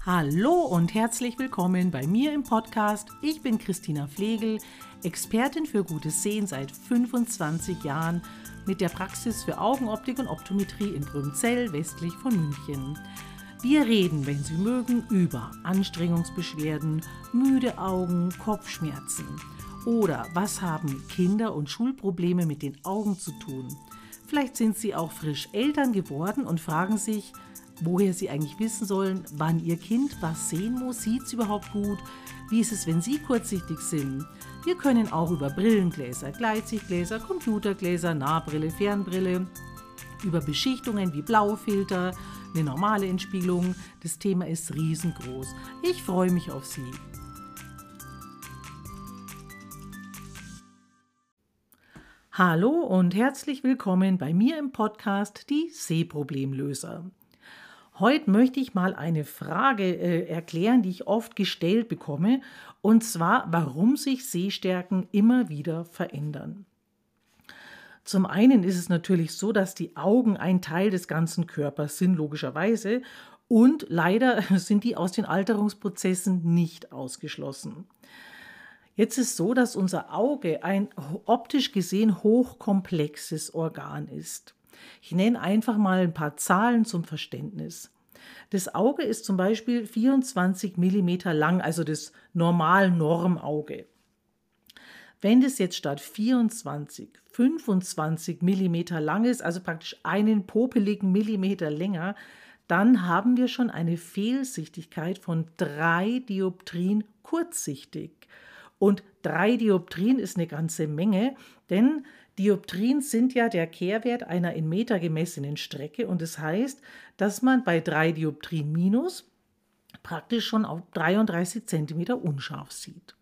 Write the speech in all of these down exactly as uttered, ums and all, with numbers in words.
Hallo und herzlich willkommen bei mir im Podcast. Ich bin Christina Flegel, Expertin für gutes Sehen seit fünfundzwanzig Jahren mit der Praxis für Augenoptik und Optometrie in Brünzell, westlich von München. Wir reden, wenn Sie mögen, über Anstrengungsbeschwerden, müde Augen, Kopfschmerzen oder was haben Kinder und Schulprobleme mit den Augen zu tun. Vielleicht sind Sie auch frisch Eltern geworden und fragen sich, woher Sie eigentlich wissen sollen, wann Ihr Kind was sehen muss, sieht es überhaupt gut, wie ist es, wenn Sie kurzsichtig sind. Wir können auch über Brillengläser, Gleitsichtgläser, Computergläser, Nahbrille, Fernbrille, über Beschichtungen wie Blaufilter, eine normale Entspiegelung. Das Thema ist riesengroß. Ich freue mich auf Sie. Hallo und herzlich willkommen bei mir im Podcast Die Sehproblemlöser. Heute möchte ich mal eine Frage äh, erklären, die ich oft gestellt bekomme, und zwar, warum sich Sehstärken immer wieder verändern. Zum einen ist es natürlich so, dass die Augen ein Teil des ganzen Körpers sind, logischerweise, und leider sind die aus den Alterungsprozessen nicht ausgeschlossen. Jetzt ist es so, dass unser Auge ein optisch gesehen hochkomplexes Organ ist. Ich nenne einfach mal ein paar Zahlen zum Verständnis. Das Auge ist zum Beispiel vierundzwanzig Millimeter lang, also das Normal-Normauge. Wenn das jetzt statt vierundzwanzig, fünfundzwanzig Millimeter lang ist, also praktisch einen popeligen Millimeter länger, dann haben wir schon eine Fehlsichtigkeit von drei Dioptrien kurzsichtig. Und drei Dioptrien ist eine ganze Menge, denn Dioptrien sind ja der Kehrwert einer in Meter gemessenen Strecke, und das heißt, dass man bei drei Dioptrien minus praktisch schon auf dreiunddreißig Zentimeter unscharf sieht.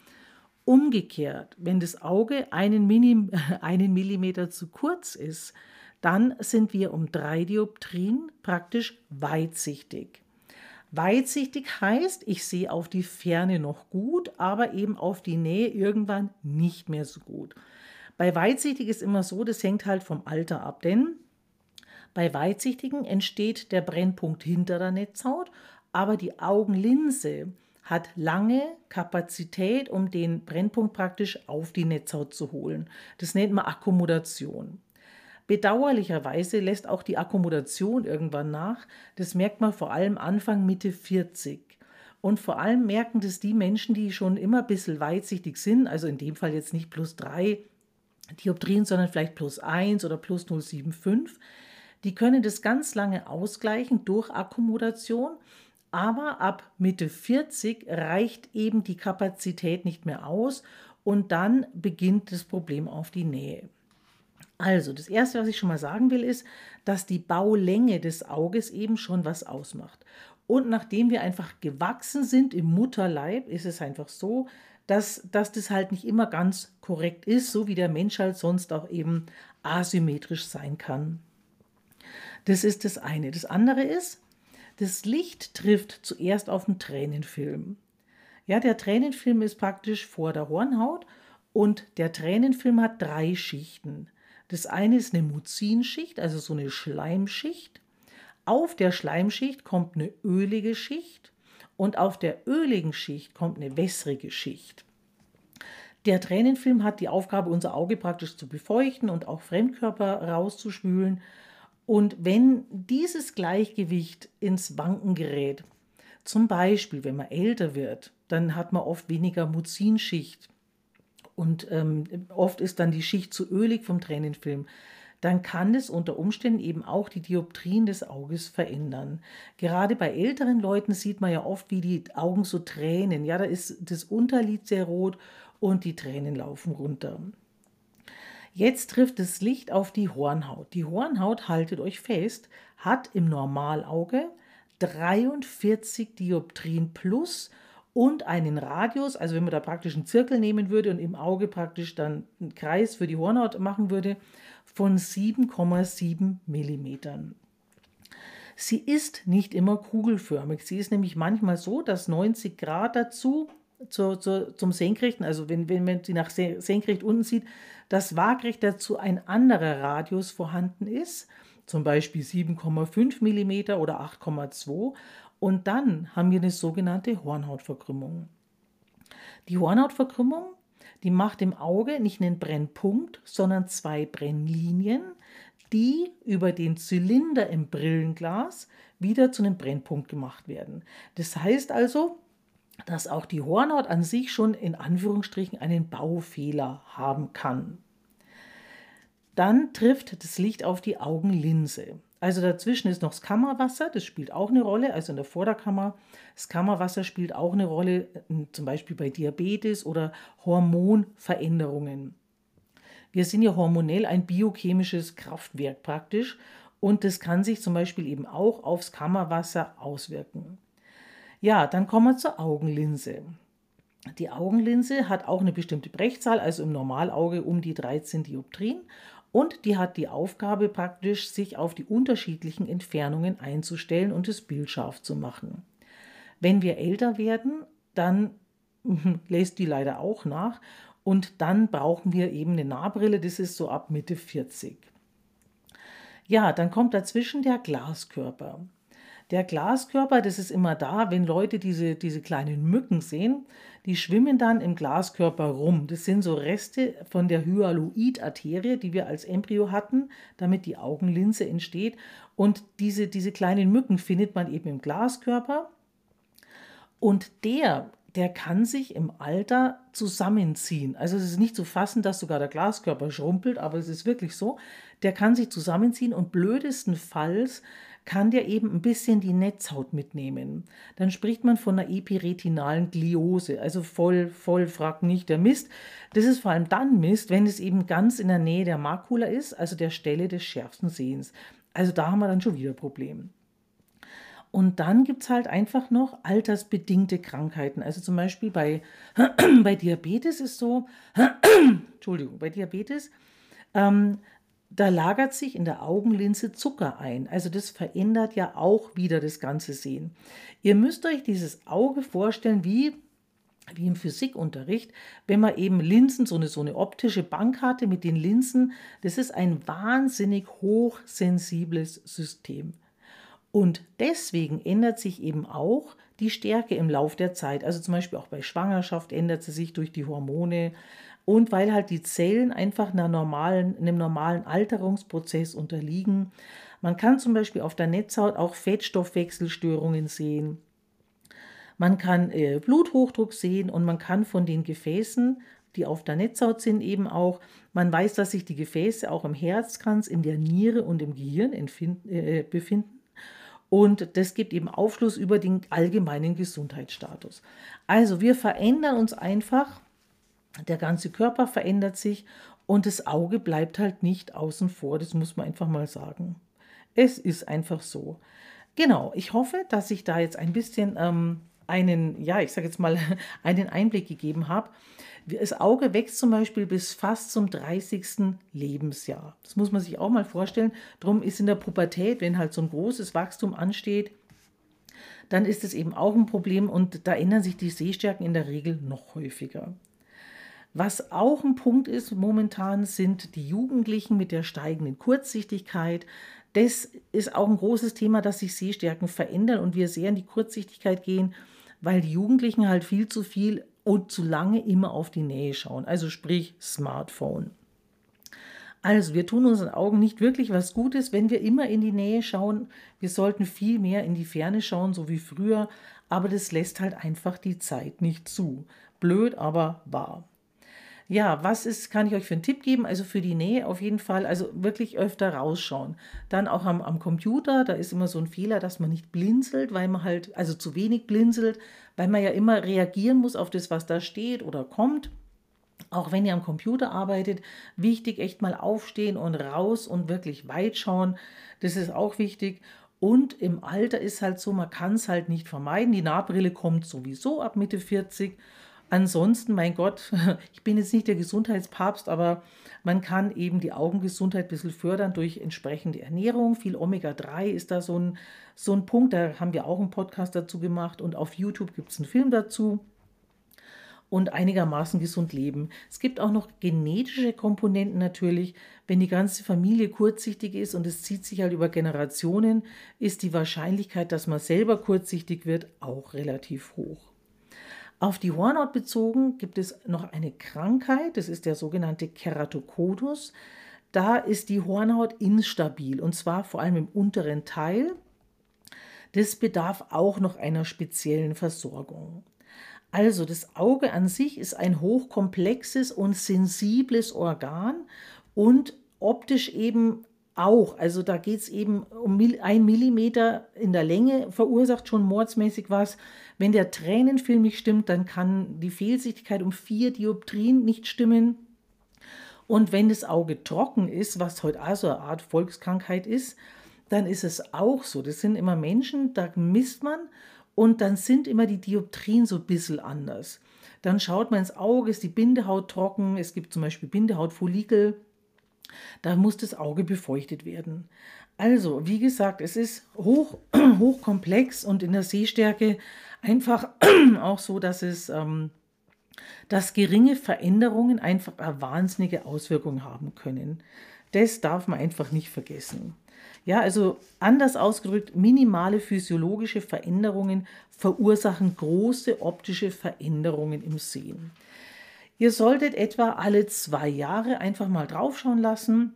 Umgekehrt, wenn das Auge einen, Minim, einen Millimeter zu kurz ist, dann sind wir um drei Dioptrien praktisch weitsichtig. Weitsichtig heißt, ich sehe auf die Ferne noch gut, aber eben auf die Nähe irgendwann nicht mehr so gut. Bei Weitsichtig ist immer so, das hängt halt vom Alter ab, denn bei Weitsichtigen entsteht der Brennpunkt hinter der Netzhaut, aber die Augenlinse hat lange Kapazität, um den Brennpunkt praktisch auf die Netzhaut zu holen. Das nennt man Akkommodation. Bedauerlicherweise lässt auch die Akkommodation irgendwann nach. Das merkt man vor allem Anfang, Mitte vierzig. Und vor allem merken das die Menschen, die schon immer ein bisschen weitsichtig sind, also in dem Fall jetzt nicht plus drei Dioptrien, sondern vielleicht plus eins oder plus null Komma fünfundsiebzig. Die können das ganz lange ausgleichen durch Akkommodation, aber ab Mitte vierzig reicht eben die Kapazität nicht mehr aus und dann beginnt das Problem auf die Nähe. Also, das Erste, was ich schon mal sagen will, ist, dass die Baulänge des Auges eben schon was ausmacht. Und nachdem wir einfach gewachsen sind im Mutterleib, ist es einfach so, dass, dass das halt nicht immer ganz korrekt ist, so wie der Mensch halt sonst auch eben asymmetrisch sein kann. Das ist das eine. Das andere ist, das Licht trifft zuerst auf den Tränenfilm. Ja, der Tränenfilm ist praktisch vor der Hornhaut und der Tränenfilm hat drei Schichten. Das eine ist eine Muzinschicht, also so eine Schleimschicht. Auf der Schleimschicht kommt eine ölige Schicht und auf der öligen Schicht kommt eine wässrige Schicht. Der Tränenfilm hat die Aufgabe, unser Auge praktisch zu befeuchten und auch Fremdkörper rauszuspülen. Und wenn dieses Gleichgewicht ins Wanken gerät, zum Beispiel wenn man älter wird, dann hat man oft weniger Muzinschicht. Und ähm, oft ist dann die Schicht zu ölig vom Tränenfilm, dann kann es unter Umständen eben auch die Dioptrien des Auges verändern. Gerade bei älteren Leuten sieht man ja oft, wie die Augen so tränen. Ja, da ist das Unterlid sehr rot und die Tränen laufen runter. Jetzt trifft das Licht auf die Hornhaut. Die Hornhaut, haltet euch fest, hat im Normalauge dreiundvierzig Dioptrien plus und einen Radius, also wenn man da praktisch einen Zirkel nehmen würde und im Auge praktisch dann einen Kreis für die Hornhaut machen würde, von sieben Komma sieben Millimetern. Sie ist nicht immer kugelförmig. Sie ist nämlich manchmal so, dass neunzig Grad dazu zu, zu, zum Senkrechten, also wenn, wenn man sie nach senkrecht unten sieht, dass waagrecht dazu ein anderer Radius vorhanden ist, zum Beispiel sieben Komma fünf Millimeter oder acht Komma zwei. Und dann haben wir eine sogenannte Hornhautverkrümmung. Die Hornhautverkrümmung, die macht im Auge nicht einen Brennpunkt, sondern zwei Brennlinien, die über den Zylinder im Brillenglas wieder zu einem Brennpunkt gemacht werden. Das heißt also, dass auch die Hornhaut an sich schon in Anführungsstrichen einen Baufehler haben kann. Dann trifft das Licht auf die Augenlinse. Also dazwischen ist noch das Kammerwasser, das spielt auch eine Rolle, also in der Vorderkammer. Das Kammerwasser spielt auch eine Rolle, zum Beispiel bei Diabetes oder Hormonveränderungen. Wir sind ja hormonell ein biochemisches Kraftwerk praktisch und das kann sich zum Beispiel eben auch aufs Kammerwasser auswirken. Ja, dann kommen wir zur Augenlinse. Die Augenlinse hat auch eine bestimmte Brechzahl, also im Normalauge um die dreizehn Dioptrien. Und die hat die Aufgabe praktisch, sich auf die unterschiedlichen Entfernungen einzustellen und das Bild scharf zu machen. Wenn wir älter werden, dann lässt die leider auch nach und dann brauchen wir eben eine Nahbrille, das ist so ab Mitte vierzig. Ja, dann kommt dazwischen der Glaskörper. Der Glaskörper, das ist immer da, wenn Leute diese, diese kleinen Mücken sehen, die schwimmen dann im Glaskörper rum. Das sind so Reste von der Hyaloid-Arterie, die wir als Embryo hatten, damit die Augenlinse entsteht. Und diese, diese kleinen Mücken findet man eben im Glaskörper. Und der, der kann sich im Alter zusammenziehen. Also es ist nicht zu fassen, dass sogar der Glaskörper schrumpelt, aber es ist wirklich so. Der kann sich zusammenziehen und blödestenfalls kann der eben ein bisschen die Netzhaut mitnehmen. Dann spricht man von einer epiretinalen Gliose, also voll, voll, fragt nicht der Mist. Das ist vor allem dann Mist, wenn es eben ganz in der Nähe der Makula ist, also der Stelle des schärfsten Sehens. Also da haben wir dann schon wieder ein Problem. Und dann gibt es halt einfach noch altersbedingte Krankheiten. Also zum Beispiel bei, bei Diabetes ist so, Entschuldigung, bei Diabetes, ähm, da lagert sich in der Augenlinse Zucker ein. Also das verändert ja auch wieder das ganze Sehen. Ihr müsst euch dieses Auge vorstellen wie, wie im Physikunterricht, wenn man eben Linsen, so eine, so eine optische Bank hatte mit den Linsen. Das ist ein wahnsinnig hochsensibles System. Und deswegen ändert sich eben auch die Stärke im Lauf der Zeit. Also zum Beispiel auch bei Schwangerschaft ändert sie sich durch die Hormone und weil halt die Zellen einfach einer normalen, einem normalen Alterungsprozess unterliegen. Man kann zum Beispiel auf der Netzhaut auch Fettstoffwechselstörungen sehen. Man kann äh, Bluthochdruck sehen und man kann von den Gefäßen, die auf der Netzhaut sind, eben auch, man weiß, dass sich die Gefäße auch im Herzkranz, in der Niere und im Gehirn äh, befinden. Und das gibt eben Aufschluss über den allgemeinen Gesundheitsstatus. Also wir verändern uns einfach, der ganze Körper verändert sich und das Auge bleibt halt nicht außen vor, das muss man einfach mal sagen. Es ist einfach so. Genau, ich hoffe, dass ich da jetzt ein bisschen ähm, einen, ja, ich sage jetzt mal, einen Einblick gegeben habe. Das Auge wächst zum Beispiel bis fast zum dreißigsten Lebensjahr. Das muss man sich auch mal vorstellen. Darum ist in der Pubertät, wenn halt so ein großes Wachstum ansteht, dann ist es eben auch ein Problem und da ändern sich die Sehstärken in der Regel noch häufiger. Was auch ein Punkt ist momentan, sind die Jugendlichen mit der steigenden Kurzsichtigkeit. Das ist auch ein großes Thema, dass sich Sehstärken verändern und wir sehr in die Kurzsichtigkeit gehen, weil die Jugendlichen halt viel zu viel und zu lange immer auf die Nähe schauen, also sprich Smartphone. Also wir tun unseren Augen nicht wirklich was Gutes, wenn wir immer in die Nähe schauen. Wir sollten viel mehr in die Ferne schauen, so wie früher, aber das lässt halt einfach die Zeit nicht zu. Blöd, aber wahr. Ja, was ist, kann ich euch für einen Tipp geben? Also für die Nähe auf jeden Fall, also wirklich öfter rausschauen. Dann auch am, am Computer, da ist immer so ein Fehler, dass man nicht blinzelt, weil man halt, also zu wenig blinzelt, weil man ja immer reagieren muss auf das, was da steht oder kommt. Auch wenn ihr am Computer arbeitet, wichtig, echt mal aufstehen und raus und wirklich weit schauen. Das ist auch wichtig. Und im Alter ist halt so, man kann es halt nicht vermeiden. Die Nahbrille kommt sowieso ab Mitte vierzig. Ansonsten, mein Gott, ich bin jetzt nicht der Gesundheitspapst, aber man kann eben die Augengesundheit ein bisschen fördern durch entsprechende Ernährung. Viel Omega drei ist da so ein, so ein Punkt, da haben wir auch einen Podcast dazu gemacht und auf YouTube gibt es einen Film dazu. und einigermaßen gesund leben. Es gibt auch noch genetische Komponenten natürlich. Wenn die ganze Familie kurzsichtig ist und es zieht sich halt über Generationen, ist die Wahrscheinlichkeit, dass man selber kurzsichtig wird, auch relativ hoch. Auf die Hornhaut bezogen gibt es noch eine Krankheit, das ist der sogenannte Keratokonus. Da ist die Hornhaut instabil und zwar vor allem im unteren Teil. Das bedarf auch noch einer speziellen Versorgung. Also das Auge an sich ist ein hochkomplexes und sensibles Organ und optisch eben auch. Also da geht es eben um ein Millimeter in der Länge, verursacht schon mordsmäßig was. Wenn der Tränenfilm nicht stimmt, dann kann die Fehlsichtigkeit um vier Dioptrien nicht stimmen. Und wenn das Auge trocken ist, was heute also eine Art Volkskrankheit ist, dann ist es auch so. Das sind immer Menschen, da misst man und dann sind immer die Dioptrien so ein bisschen anders. Dann schaut man ins Auge, ist die Bindehaut trocken, es gibt zum Beispiel Bindehautfollikel, da muss das Auge befeuchtet werden. Also, wie gesagt, es ist hoch, hochkomplex und in der Sehstärke einfach auch so, dass es ähm, dass geringe Veränderungen einfach eine wahnsinnige Auswirkung haben können. Das darf man einfach nicht vergessen. Ja, also anders ausgedrückt, minimale physiologische Veränderungen verursachen große optische Veränderungen im Sehen. Ihr solltet etwa alle zwei Jahre einfach mal draufschauen lassen,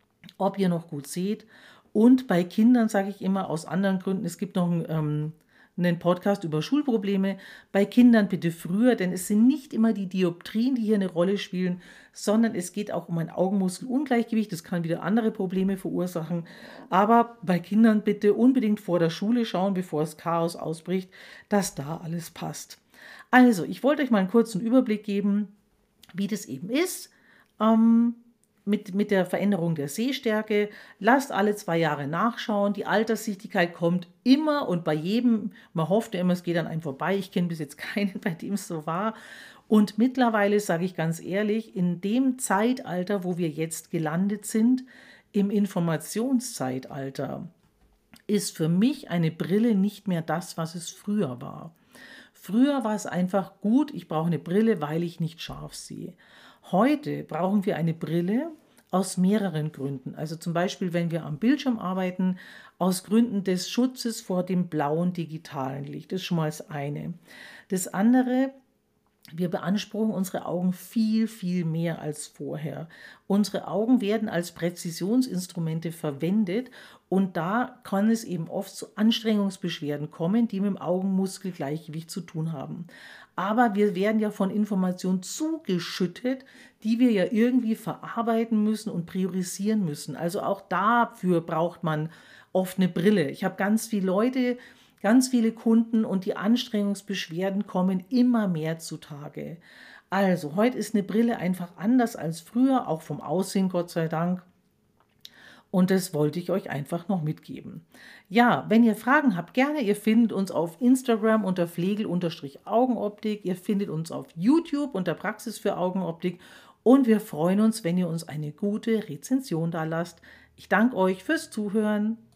ob ihr noch gut seht. Und bei Kindern sage ich immer aus anderen Gründen, es gibt noch ein ähm, einen Podcast über Schulprobleme. Bei Kindern bitte früher, denn es sind nicht immer die Dioptrien, die hier eine Rolle spielen, sondern es geht auch um ein Augenmuskelungleichgewicht. Das kann wieder andere Probleme verursachen. Aber bei Kindern bitte unbedingt vor der Schule schauen, bevor das Chaos ausbricht, dass da alles passt. Also, ich wollte euch mal einen kurzen Überblick geben, wie das eben ist. Ähm, Mit, mit der Veränderung der Sehstärke. Lasst alle zwei Jahre nachschauen. Die Alterssichtigkeit kommt immer und bei jedem, man hofft ja immer, es geht an einem vorbei. Ich kenne bis jetzt keinen, bei dem es so war. Und mittlerweile, sage ich ganz ehrlich, in dem Zeitalter, wo wir jetzt gelandet sind, im Informationszeitalter, ist für mich eine Brille nicht mehr das, was es früher war. Früher war es einfach gut, ich brauche eine Brille, weil ich nicht scharf sehe. Heute brauchen wir eine Brille aus mehreren Gründen. Also zum Beispiel, wenn wir am Bildschirm arbeiten, aus Gründen des Schutzes vor dem blauen digitalen Licht. Das ist schon mal das eine. Das andere, wir beanspruchen unsere Augen viel, viel mehr als vorher. Unsere Augen werden als Präzisionsinstrumente verwendet und da kann es eben oft zu Anstrengungsbeschwerden kommen, die mit dem Augenmuskelgleichgewicht zu tun haben. Aber wir werden ja von Informationen zugeschüttet, die wir ja irgendwie verarbeiten müssen und priorisieren müssen. Also auch dafür braucht man oft eine Brille. Ich habe ganz viele Leute, ganz viele Kunden und die Anstrengungsbeschwerden kommen immer mehr zutage. Also heute ist eine Brille einfach anders als früher, auch vom Aussehen, Gott sei Dank. Und das wollte ich euch einfach noch mitgeben. Ja, wenn ihr Fragen habt, gerne. Ihr findet uns auf Instagram unter Flegel-Augenoptik. Ihr findet uns auf YouTube unter Praxis für Augenoptik. Und wir freuen uns, wenn ihr uns eine gute Rezension da lasst. Ich danke euch fürs Zuhören.